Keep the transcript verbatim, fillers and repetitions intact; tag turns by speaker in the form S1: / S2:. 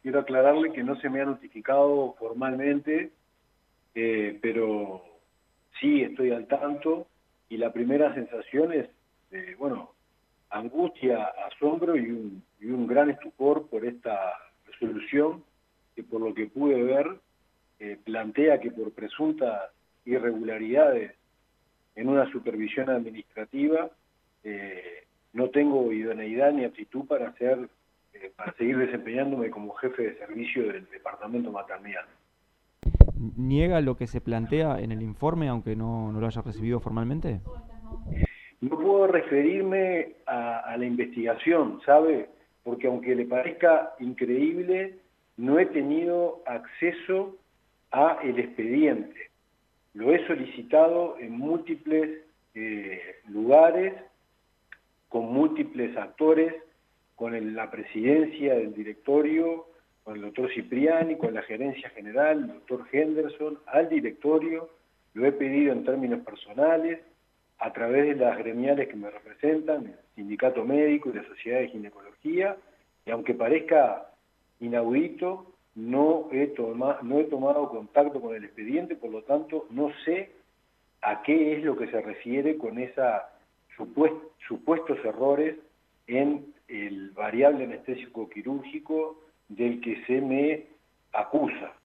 S1: quiero aclararle que no se me ha notificado formalmente, eh, pero sí estoy al tanto, y la primera sensación es, eh, bueno, angustia, asombro y un, y un gran estupor por esta resolución, que por lo que pude ver, eh, plantea que por presuntas irregularidades en una supervisión administrativa, eh, no tengo idoneidad ni aptitud para hacer, eh, para seguir desempeñándome como jefe de servicio del departamento maternidad.
S2: ¿Niega lo que se plantea en el informe, aunque no, no lo haya recibido formalmente?
S1: No puedo referirme a, a la investigación, ¿sabe? Porque aunque le parezca increíble, no he tenido acceso a el expediente. Lo he solicitado en múltiples eh, lugares, con múltiples actores, con el, la presidencia del directorio, con el doctor Cipriani, con la gerencia general, el doctor Henderson, al directorio. Lo he pedido en términos personales, a través de las gremiales que me representan, el Sindicato Médico y la Sociedad de Ginecología, y aunque parezca inaudito, no he, toma, no he tomado contacto con el expediente, por lo tanto no sé a qué es lo que se refiere con esos supuest, supuestos errores en el variable anestésico quirúrgico del que se me acusa.